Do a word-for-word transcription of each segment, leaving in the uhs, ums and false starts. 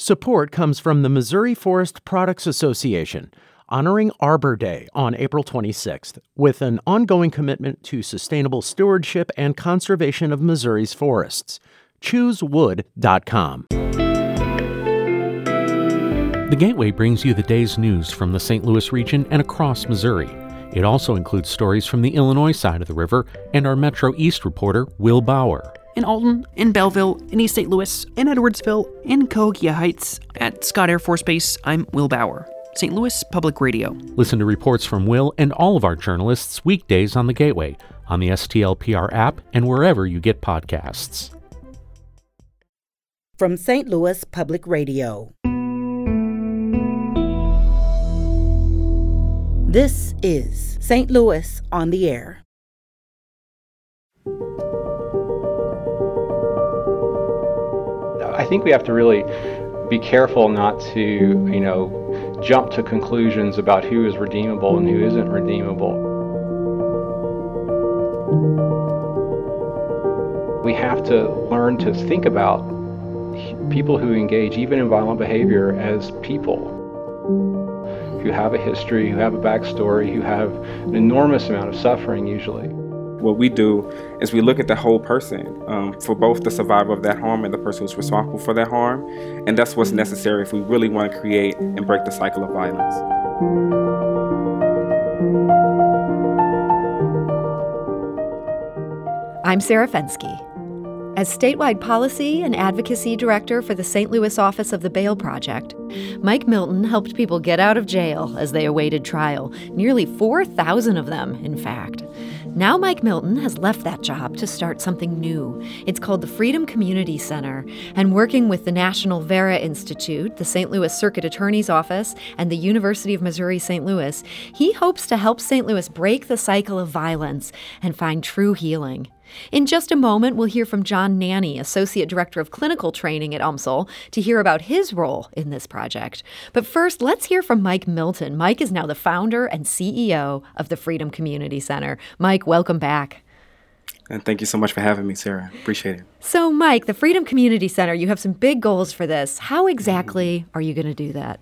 Support comes from the Missouri Forest Products Association, honoring Arbor Day on April twenty-sixth, with an ongoing commitment to sustainable stewardship and conservation of Missouri's forests. choose wood dot com. The Gateway brings you the day's news from the Saint Louis region and across Missouri. It also includes stories from the Illinois side of the river and our Metro East reporter, Will Bauer. In Alton, in Belleville, in East Saint Louis, in Edwardsville, in Cahokia Heights, at Scott Air Force Base, I'm Will Bauer. Saint Louis Public Radio. Listen to reports from Will and all of our journalists weekdays on the Gateway, on the S T L P R app, and wherever you get podcasts. From Saint Louis Public Radio. This is Saint Louis on the Air. I think we have to really be careful not to, you know, jump to conclusions about who is redeemable and who isn't redeemable. We have to learn to think about people who engage even in violent behavior as people who have a history, who have a backstory, who have an enormous amount of suffering usually. What we do is we look at the whole person, um, for both the survivor of that harm and the person who's responsible for that harm, and that's what's necessary if we really want to create and break the cycle of violence. I'm Sarah Fenske. As statewide policy and advocacy director for the Saint Louis office of the Bail Project, Mike Milton helped people get out of jail as they awaited trial, nearly four thousand of them, in fact. Now Mike Milton has left that job to start something new. It's called the Freedom Community Center, and working with the National Vera Institute, the Saint Louis Circuit Attorney's Office, and the University of Missouri Saint Louis, he hopes to help Saint Louis break the cycle of violence and find true healing. In just a moment, we'll hear from John Nanny, Associate Director of Clinical Training at U M S L, to hear about his role in this project. But first, let's hear from Mike Milton. Mike is now the founder and C E O of the Freedom Community Center. Mike, welcome back. And thank you so much for having me, Sarah. Appreciate it. So, Mike, the Freedom Community Center, you have some big goals for this. How exactly are you going to do that?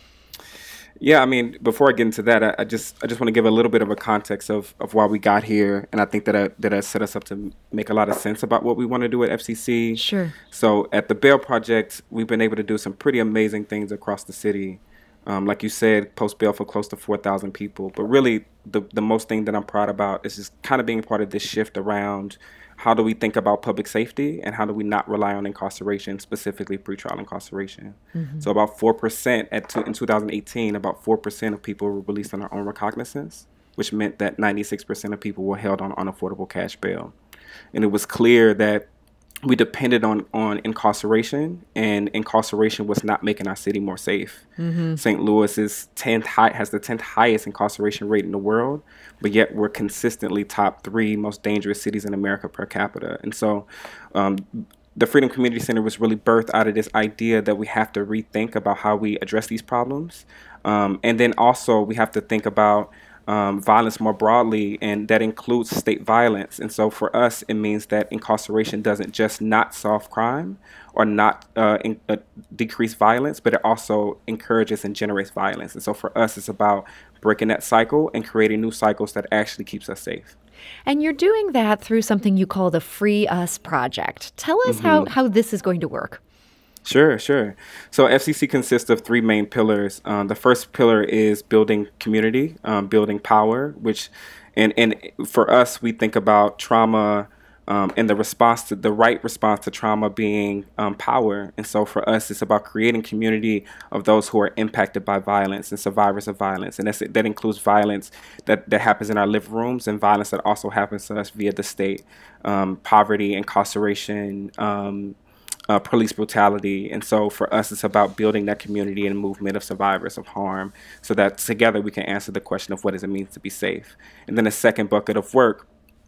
Yeah, I mean, before I get into that, I, I just I just want to give a little bit of a context of, of why we got here, and I think that I, that has set us up to make a lot of sense about what we want to do at F C C. Sure. So at the Bail Project, we've been able to do some pretty amazing things across the city. Um, like you said, post bail for close to four thousand people. But really, the the most thing that I'm proud about is just kind of being part of this shift around how do we think about public safety and how do we not rely on incarceration, specifically pretrial incarceration. Mm-hmm. So about four percent at two, in two thousand eighteen, about four percent of people were released on their own recognizance, which meant that ninety-six percent of people were held on unaffordable cash bail. And it was clear that we depended on, on incarceration, and incarceration was not making our city more safe. Mm-hmm. Saint Louis is tenth high, has the tenth highest incarceration rate in the world, but yet we're consistently top three most dangerous cities in America per capita. And so um, the Freedom Community Center was really birthed out of this idea that we have to rethink about how we address these problems. Um, and then also we have to think about Um, violence more broadly, and that includes state violence. And so for us, it means that incarceration doesn't just not solve crime or not uh, in, uh, decrease violence, but it also encourages and generates violence. And so for us, it's about breaking that cycle and creating new cycles that actually keeps us safe. And you're doing that through something you call the Free Us Project. Tell us mm-hmm. how, how this is going to work. Sure, sure. So F C C consists of three main pillars. Um, the first pillar is building community, um, building power, which, and, and for us, we think about trauma um, and the response to the right response to trauma being um, power. And so for us, it's about creating community of those who are impacted by violence and survivors of violence. And that's, that includes violence that, that happens in our living rooms and violence that also happens to us via the state, um, poverty, incarceration, um, Uh, police brutality. And so for us, it's about building that community and movement of survivors of harm so that together we can answer the question of what does it mean to be safe. And then the second bucket of work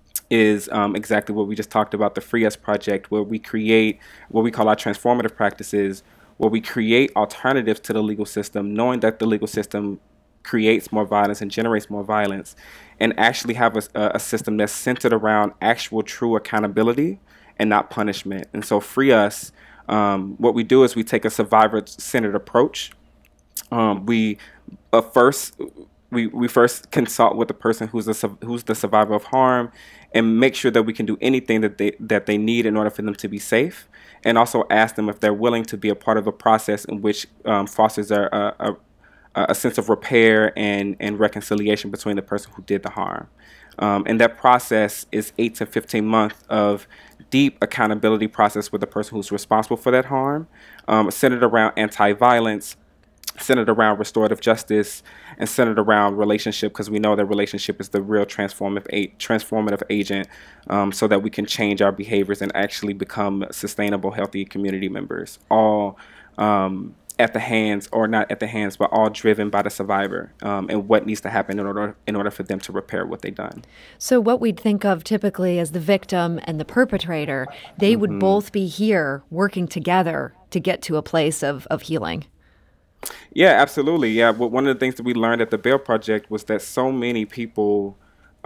is um, exactly what we just talked about, the Free Us Project, where we create what we call our transformative practices, where we create alternatives to the legal system, knowing that the legal system creates more violence and generates more violence, and actually have a, a system that's centered around actual true accountability and not punishment. And so Free Us Um, what we do is we take a survivor-centered approach. Um, we uh, first we we first consult with the person who's the who's the survivor of harm, and make sure that we can do anything that they that they need in order for them to be safe, and also ask them if they're willing to be a part of a process in which um, fosters a, a, a sense of repair and, and reconciliation between the person who did the harm. Um, and that process is eight to fifteen months of deep accountability process with the person who's responsible for that harm, um, centered around anti-violence, centered around restorative justice, and centered around relationship, because we know that relationship is the real transformative a- transformative agent, um, so that we can change our behaviors and actually become sustainable, healthy community members, all um, at the hands, or not at the hands, but all driven by the survivor, um, and what needs to happen in order in order for them to repair what they've done. So what we'd think of typically as the victim and the perpetrator, they mm-hmm. would both be here working together to get to a place of, of healing. Yeah, absolutely. Yeah, but one of the things that we learned at the Bail Project was that so many people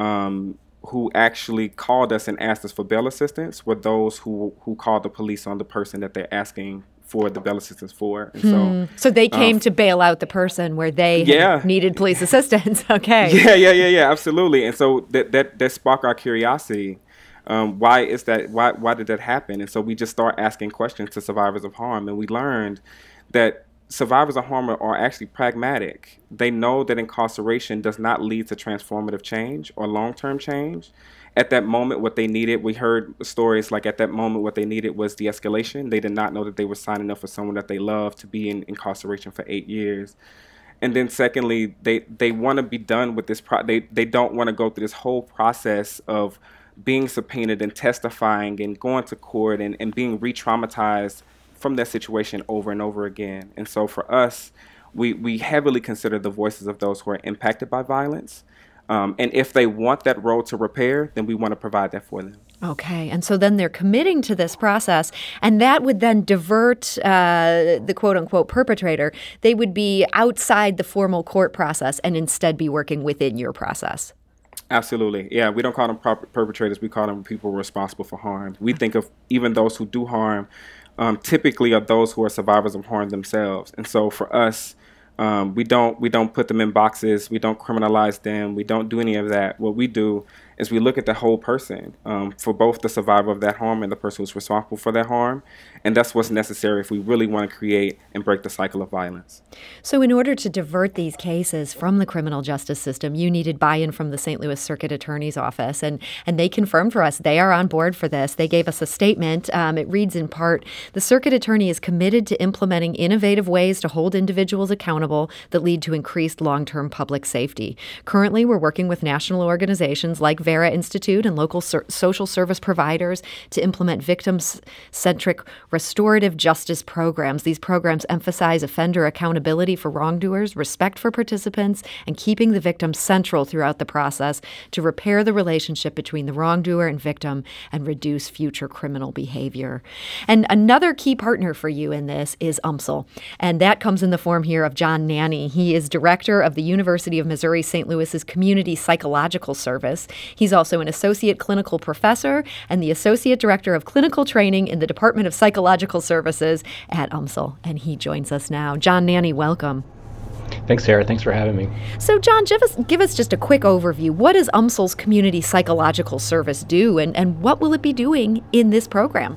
um, who actually called us and asked us for bail assistance were those who who called the police on the person that they're asking for the bail assistance for. And hmm. so, so they came um, to bail out the person where they yeah. needed police assistance. Okay. Yeah, yeah, yeah, yeah, absolutely. And so that that that sparked our curiosity. Um, why is that? Why why did that happen? And so we just start asking questions to survivors of harm, and we learned that survivors of harm are actually pragmatic. They know that incarceration does not lead to transformative change or long-term change. At that moment, what they needed, we heard stories like at that moment, what they needed was de-escalation. They did not know that they were signing up for someone that they loved to be in incarceration for eight years. And then secondly, they, they want to be done with this. Pro- they, they don't want to go through this whole process of being subpoenaed and testifying and going to court and, and being re-traumatized from that situation over and over again. And so for us, we, we heavily consider the voices of those who are impacted by violence. Um, and if they want that road to repair, then we want to provide that for them. Okay. And so then they're committing to this process, and that would then divert uh, the quote-unquote perpetrator. They would be outside the formal court process and instead be working within your process. Absolutely. Yeah, we don't call them per- perpetrators. We call them people responsible for harm. We think of even those who do harm Um, typically are those who are survivors of harm themselves. And so for us, um, we don't we don't put them in boxes. We don't criminalize them. We don't do any of that. What we do is we look at the whole person, um, for both the survivor of that harm and the person who's responsible for that harm. And that's what's necessary if we really want to create and break the cycle of violence. So in order to divert these cases from the criminal justice system, you needed buy-in from the Saint Louis Circuit Attorney's Office. And, and they confirmed for us they are on board for this. They gave us a statement. Um, it reads in part, the Circuit Attorney is committed to implementing innovative ways to hold individuals accountable that lead to increased long-term public safety. Currently, we're working with national organizations like Vera Institute and local ser- social service providers to implement victim-centric restorative justice programs. These programs emphasize offender accountability for wrongdoers, respect for participants, and keeping the victim central throughout the process to repair the relationship between the wrongdoer and victim and reduce future criminal behavior. And another key partner for you in this is U M S L, and that comes in the form here of John Nanny. He is director of the University of Missouri Saint Louis's Community Psychological Service. He's also an associate clinical professor and the associate director of clinical training in the Department of Psychological Services at U M S L, and he joins us now. John Nanny, welcome. Thanks, Sarah. Thanks for having me. So, John, give us, give us just a quick overview. What does U M S L's Community Psychological Service do, and, and what will it be doing in this program?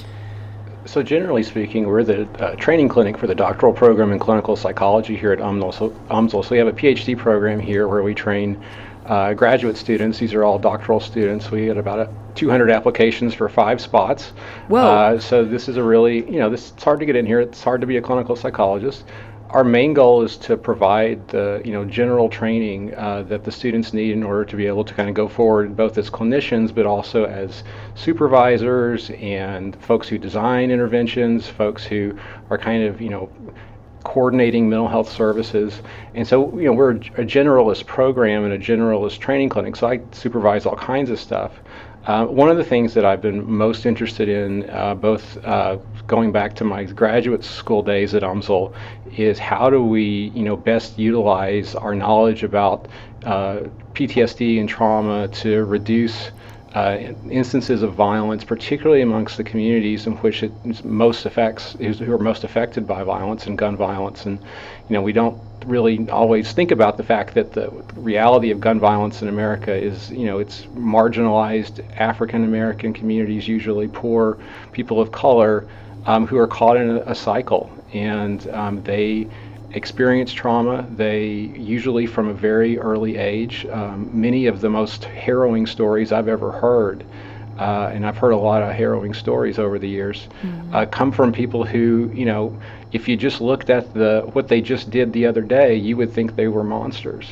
So generally speaking, we're the uh, training clinic for the doctoral program in clinical psychology here at U M S L. U M S L. So we have a P H D program here where we train uh, graduate students. These are all doctoral students. We had about a two hundred applications for five spots. Whoa. Uh, so this is a really, you know, this it's hard to get in here. It's hard to be a clinical psychologist. Our main goal is to provide the, you know, general training uh, that the students need in order to be able to kind of go forward both as clinicians, but also as supervisors and folks who design interventions, folks who are kind of, you know, coordinating mental health services. And so, you know, we're a generalist program and a generalist training clinic, so I supervise all kinds of stuff. Uh, one of the things that I've been most interested in, uh, both uh, going back to my graduate school days at U M S L, is how do we, you know, best utilize our knowledge about uh, P T S D and trauma to reduce uh, instances of violence, particularly amongst the communities in which it most affects, who are most affected by violence and gun violence. And, you know, we don't really always think about the fact that the reality of gun violence in America is, you know, it's marginalized African American communities, usually poor people of color, um, who are caught in a, a cycle, and um, they experience trauma. They usually from a very early age. Um, many of the most harrowing stories I've ever heard, uh, and I've heard a lot of harrowing stories over the years, mm-hmm. uh, come from people who, you know, if you just looked at the what they just did the other day, you would think they were monsters.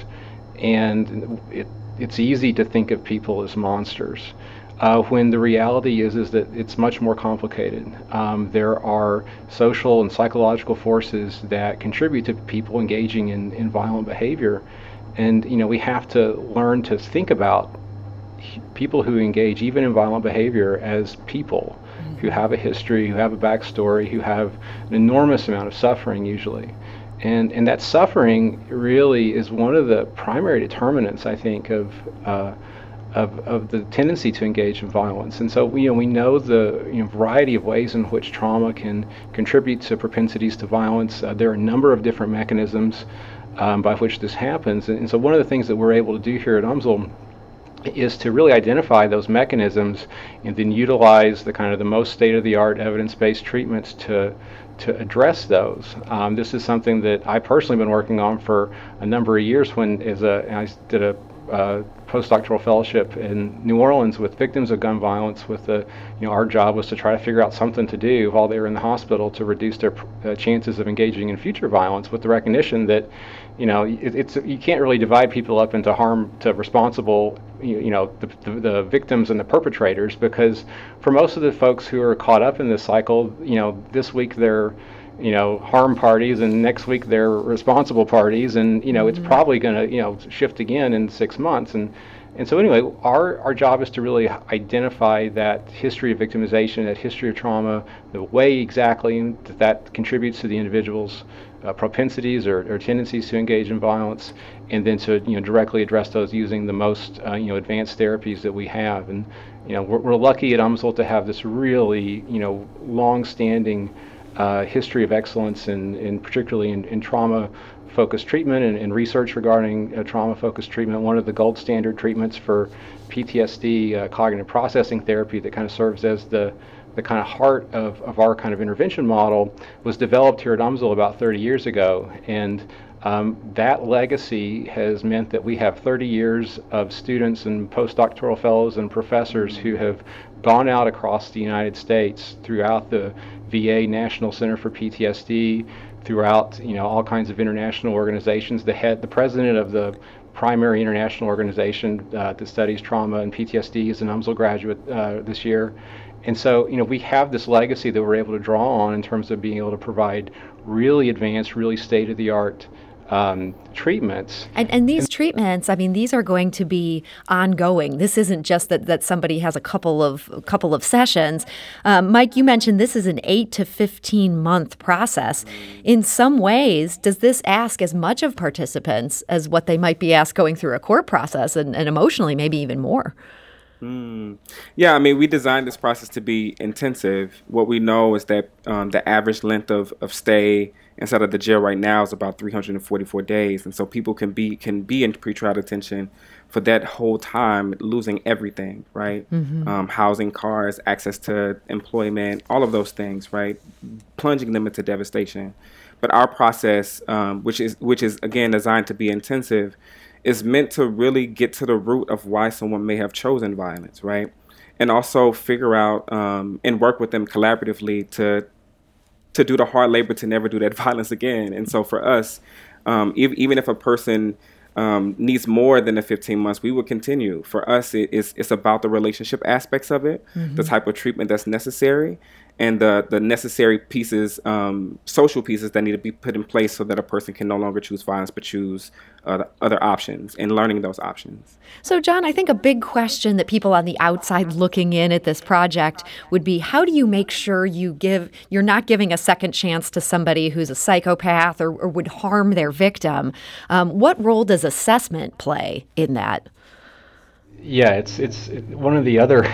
And it, it's easy to think of people as monsters. Uh, when the reality is is that it's much more complicated. Um, there are social and psychological forces that contribute to people engaging in, in violent behavior, and you know we have to learn to think about people who engage even in violent behavior as people mm-hmm. who have a history, who have a backstory, who have an enormous amount of suffering usually, and and that suffering really is one of the primary determinants, I think, of uh, Of, of the tendency to engage in violence. And so we, you know, we know the you know, variety of ways in which trauma can contribute to propensities to violence. Uh, there are a number of different mechanisms um, by which this happens. And, and so one of the things that we're able to do here at U M S L is to really identify those mechanisms and then utilize the kind of the most state-of-the-art evidence-based treatments to to address those. Um, this is something that I personally been working on for a number of years when as a, I did a uh, postdoctoral fellowship in New Orleans with victims of gun violence. With the, you know, our job was to try to figure out something to do while they were in the hospital to reduce their uh, chances of engaging in future violence, with the recognition that, you know, it, it's you can't really divide people up into harm to responsible, you, you know, the, the, the victims and the perpetrators, because for most of the folks who are caught up in this cycle, you know, this week they're you know, harm parties, and next week they're responsible parties, and you know, mm-hmm. it's probably going to, you know, shift again in six months, and and so anyway, our our job is to really identify that history of victimization, that history of trauma, the way exactly that that contributes to the individual's uh, propensities or, or tendencies to engage in violence, and then to, you know, directly address those using the most uh, you know advanced therapies that we have. And you know, we're, we're lucky at U M S L to have this really, you know, long-standing Uh, history of excellence in, in particularly in, in trauma-focused treatment and, and research regarding uh, trauma-focused treatment. One of the gold standard treatments for P T S D, uh, cognitive processing therapy, that kind of serves as the the kind of heart of, of our kind of intervention model, was developed here at U M S L about thirty years ago. And um, that legacy has meant that we have thirty years of students and postdoctoral fellows and professors who have gone out across the United States, throughout the V A National Center for P T S D, throughout, you know, all kinds of international organizations. The head, the president of the primary international organization uh, that studies trauma and P T S D is an U M S L graduate uh, this year. And so, you know, we have this legacy that we're able to draw on in terms of being able to provide really advanced, really state-of-the-art Um, treatments. And, and these and, treatments, I mean, these are going to be ongoing. This isn't just that, that somebody has a couple of a couple of sessions. Um, Mike, you mentioned this is an eight to fifteen month process. In some ways, does this ask as much of participants as what they might be asked going through a court process, and, and emotionally maybe even more? Mm. Yeah, I mean, we designed this process to be intensive. What we know is that um, the average length of, of stay inside of the jail right now is about three hundred forty-four days, and so people can be can be in pretrial detention for that whole time, losing everything, right? Mm-hmm. Um, housing, cars, access to employment, all of those things, right? Plunging them into devastation. But our process, um, which is which is again designed to be intensive, is meant to really get to the root of why someone may have chosen violence, right? And also figure out um, and work with them collaboratively to to do the hard labor to never do that violence again. And so for us, um, if, even if a person um, needs more than the fifteen months, we will continue. For us, it, it's, it's about the relationship aspects of it, mm-hmm. the type of treatment that's necessary, and the, the necessary pieces, um, social pieces that need to be put in place so that a person can no longer choose violence but choose uh, other options, and learning those options. So, John, I think a big question that people on the outside looking in at this project would be, how do you make sure you give you're not giving a second chance to somebody who's a psychopath or, or would harm their victim? Um, what role does assessment play in that? Yeah, it's it's one of the other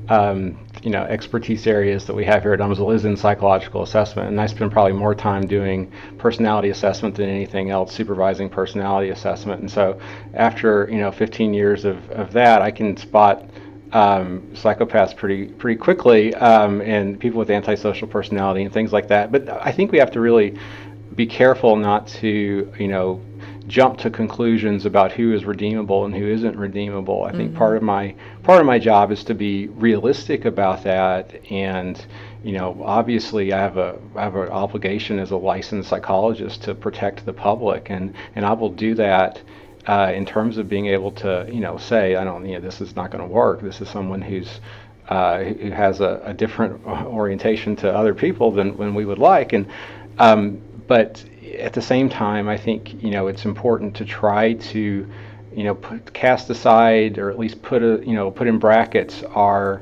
um, you know expertise areas that we have here at UMSL is in psychological assessment, and I spend probably more time doing personality assessment than anything else, supervising personality assessment. And so after you know fifteen years of, of that, I can spot um, psychopaths pretty pretty quickly, um, and people with antisocial personality and things like that. But I think we have to really be careful not to you know jump to conclusions about who is redeemable and who isn't redeemable. I think mm-hmm. part of my part of my job is to be realistic about that, and you know, obviously, I have a I have an obligation as a licensed psychologist to protect the public, and and I will do that uh, in terms of being able to you know say, I don't you know this is not going to work. This is someone who's uh, who has a, a different orientation to other people than when we would like, and um, but at the same time, I think you know it's important to try to, you know, put, cast aside or at least put a you know put in brackets our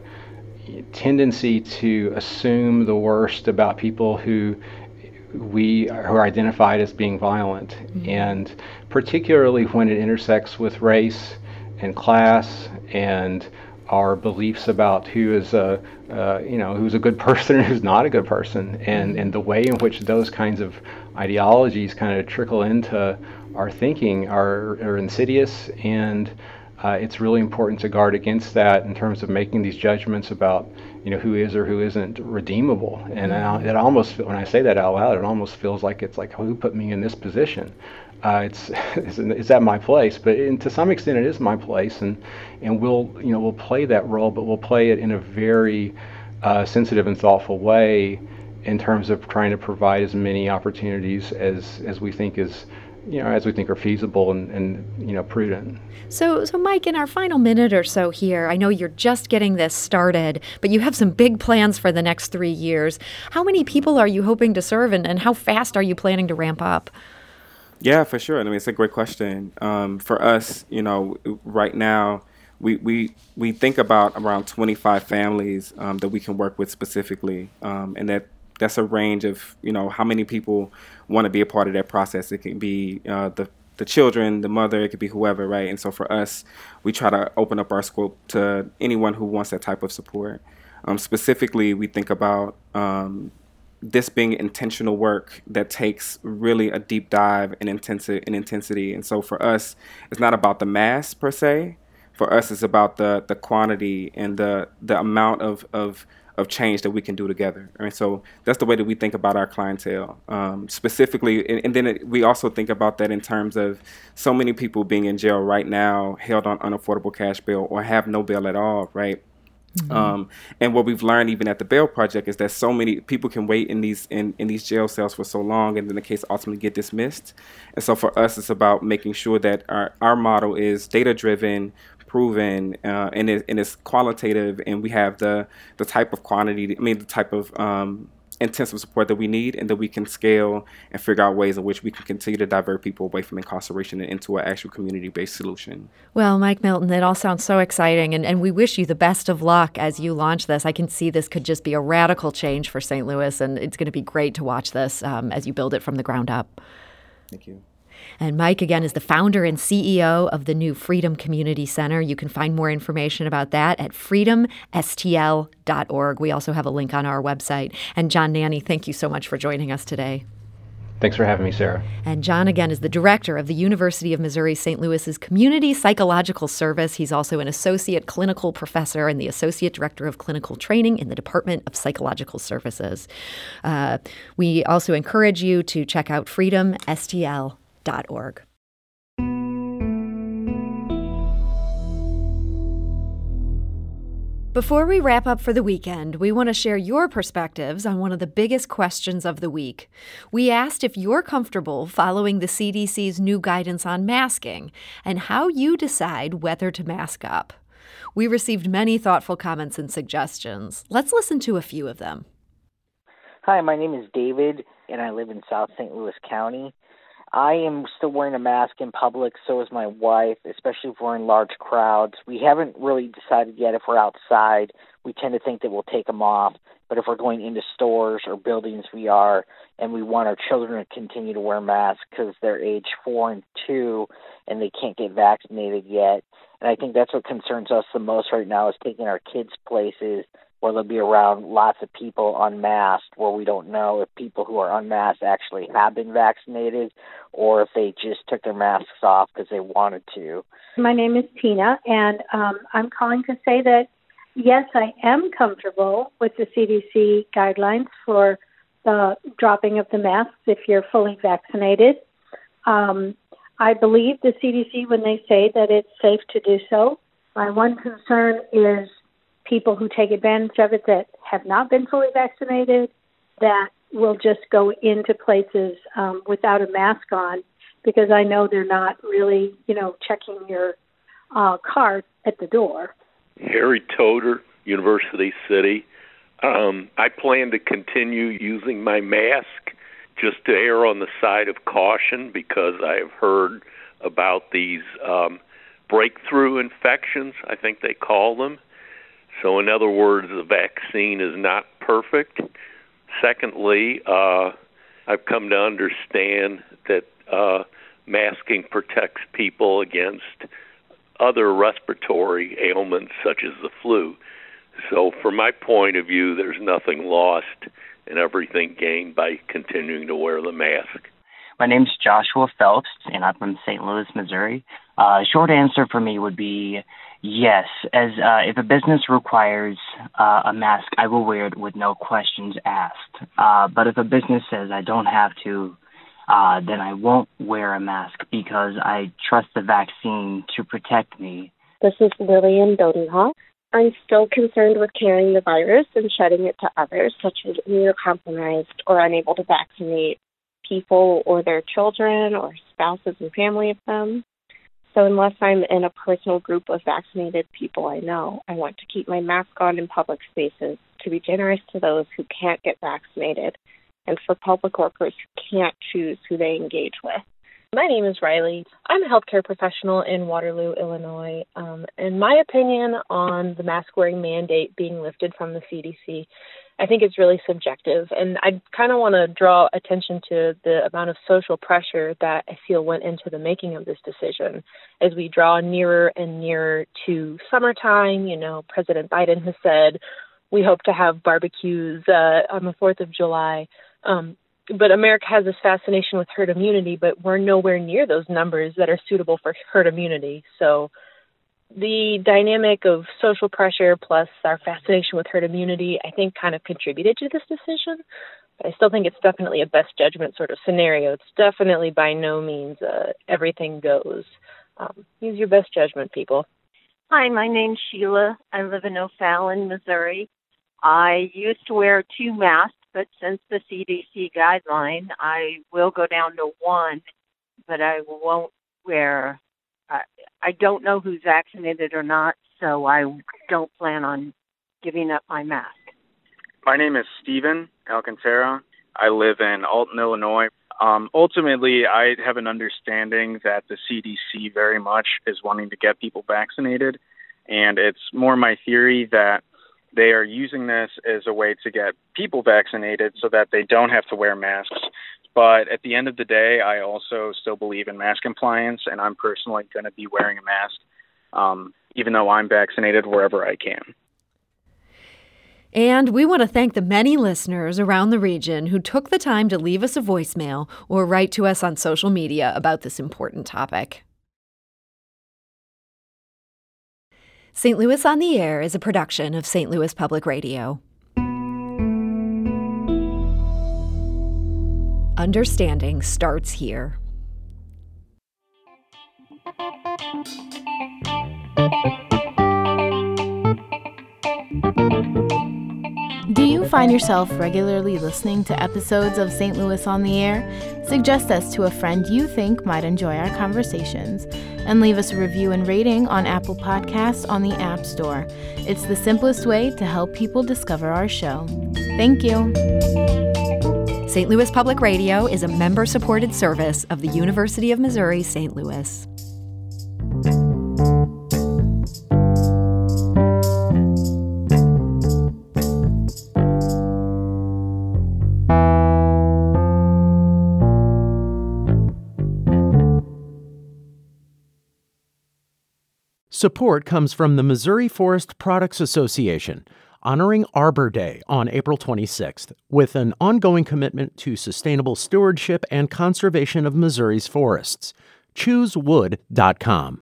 tendency to assume the worst about people who we who are identified as being violent, mm-hmm. and particularly when it intersects with race and class and our beliefs about who is a uh, you know who's a good person and who's not a good person, and and the way in which those kinds of ideologies kind of trickle into our thinking are, are insidious, and uh, it's really important to guard against that in terms of making these judgments about you know who is or who isn't redeemable. And I, it almost, when I say that out loud, it almost feels like it's like, who put me in this position? Uh, it's, it's it's at my place, but in, to some extent it is my place, and and we'll you know we'll play that role, but we'll play it in a very uh, sensitive and thoughtful way in terms of trying to provide as many opportunities as as we think is you know as we think are feasible and, and you know prudent. So so Mike, in our final minute or so here, I know you're just getting this started, but you have some big plans for the next three years. How many people are you hoping to serve, and, and how fast are you planning to ramp up? Yeah, for sure. I mean, it's a great question. Um, for us, you know, right now, we we, we think about around twenty-five families um, that we can work with specifically, um, and that that's a range of, you know, how many people want to be a part of that process. It can be uh, the the children, the mother, it could be whoever, right? And so for us, we try to open up our scope to anyone who wants that type of support. Um, specifically, we think about um, this being intentional work that takes really a deep dive in intensity in intensity. And so for us, it's not about the mass per se. For us, it's about the the quantity and the the amount of of of change that we can do together. Right? So that's the way that we think about our clientele. Um, specifically, and, and then it, we also think about that in terms of so many people being in jail right now, held on unaffordable cash bail or have no bail at all, right? Mm-hmm. Um, and what we've learned even at the Bail Project is that so many people can wait in these in, in these jail cells for so long, and then the case ultimately get dismissed. And so for us, it's about making sure that our, our model is data-driven, proven, uh, and, it, and it's qualitative, and we have the the type of quantity, I mean, the type of um, intensive support that we need, and that we can scale and figure out ways in which we can continue to divert people away from incarceration and into an actual community-based solution. Well, Mike Milton, it all sounds so exciting, and, and we wish you the best of luck as you launch this. I can see this could just be a radical change for Saint Louis, and it's going to be great to watch this um, as you build it from the ground up. Thank you. And Mike, again, is the founder and C E O of the new Freedom Community Center. You can find more information about that at freedom s t l dot org. We also have a link on our website. And John Nanny, thank you so much for joining us today. Thanks for having me, Sarah. And John, again, is the director of the University of Missouri Saint Louis's Community Psychological Service. He's also an associate clinical professor and the associate director of clinical training in the Department of Psychological Services. Uh, we also encourage you to check out freedom s t l dot org. Before we wrap up for the weekend, we want to share your perspectives on one of the biggest questions of the week. We asked if you're comfortable following the C D C's new guidance on masking and how you decide whether to mask up. We received many thoughtful comments and suggestions. Let's listen to a few of them. Hi, my name is David, and I live in South Saint Louis County. I am still wearing a mask in public, so is my wife, especially if we're in large crowds. We haven't really decided yet if we're outside. We tend to think that we'll take them off, but if we're going into stores or buildings, we are, and we want our children to continue to wear masks because they're age four and two, and they can't get vaccinated yet. And I think that's what concerns us the most right now, is taking our kids places where they'll be around lots of people unmasked, where we don't know if people who are unmasked actually have been vaccinated or if they just took their masks off because they wanted to. My name is Tina, and um, I'm calling to say that, yes, I am comfortable with the C D C guidelines for the dropping of the masks if you're fully vaccinated. Um, I believe the C D C when they say that it's safe to do so. My one concern is people who take advantage of it that have not been fully vaccinated, that will just go into places um, without a mask on, because I know they're not really, you know, checking your uh, card at the door. Harry Toder, University City. Um, I plan to continue using my mask just to err on the side of caution, because I have heard about these um, breakthrough infections, I think they call them. So in other words, the vaccine is not perfect. Secondly, uh, I've come to understand that uh, masking protects people against other respiratory ailments such as the flu. So from my point of view, there's nothing lost and everything gained by continuing to wear the mask. My name's Joshua Phelps, and I'm from Saint Louis, Missouri. Uh, short answer for me would be yes. As uh, if a business requires uh, a mask, I will wear it with no questions asked. Uh, but if a business says I don't have to, uh, then I won't wear a mask because I trust the vaccine to protect me. This is Lillian Dodenhoff. I'm still concerned with carrying the virus and shedding it to others, such as immunocompromised or unable to vaccinate people or their children or spouses and family of them. So unless I'm in a personal group of vaccinated people I know, I want to keep my mask on in public spaces, to be generous to those who can't get vaccinated, and for public workers who can't choose who they engage with. My name is Riley. I'm a healthcare professional in Waterloo, Illinois. Um, and my opinion on the mask-wearing mandate being lifted from the C D C, I think it's really subjective. And I kind of want to draw attention to the amount of social pressure that I feel went into the making of this decision. As we draw nearer and nearer to summertime, you know, President Biden has said we hope to have barbecues uh, on the fourth of July. Um, But America has this fascination with herd immunity, but we're nowhere near those numbers that are suitable for herd immunity. So the dynamic of social pressure plus our fascination with herd immunity, I think, kind of contributed to this decision. But I still think it's definitely a best judgment sort of scenario. It's definitely by no means uh, everything goes. Um, use your best judgment, people. Hi, my name's Sheila. I live in O'Fallon, Missouri. I used to wear two masks, but since the C D C guideline, I will go down to one, but I won't wear, uh, I don't know who's vaccinated or not, so I don't plan on giving up my mask. My name is Steven Alcantara. I live in Alton, Illinois. Um, ultimately, I have an understanding that the C D C very much is wanting to get people vaccinated, and it's more my theory that they are using this as a way to get people vaccinated so that they don't have to wear masks. But at the end of the day, I also still believe in mask compliance, and I'm personally going to be wearing a mask, um, even though I'm vaccinated, wherever I can. And we want to thank the many listeners around the region who took the time to leave us a voicemail or write to us on social media about this important topic. Saint Louis on the Air is a production of Saint Louis Public Radio. Understanding starts here. Do you find yourself regularly listening to episodes of Saint Louis on the Air? Suggest us to a friend you think might enjoy our conversations, and leave us a review and rating on Apple Podcasts on the App Store. It's the simplest way to help people discover our show. Thank you. Saint Louis Public Radio is a member-supported service of the University of Missouri, Saint Louis. Support comes from the Missouri Forest Products Association, honoring Arbor Day on April twenty-sixth with an ongoing commitment to sustainable stewardship and conservation of Missouri's forests. choose wood dot com.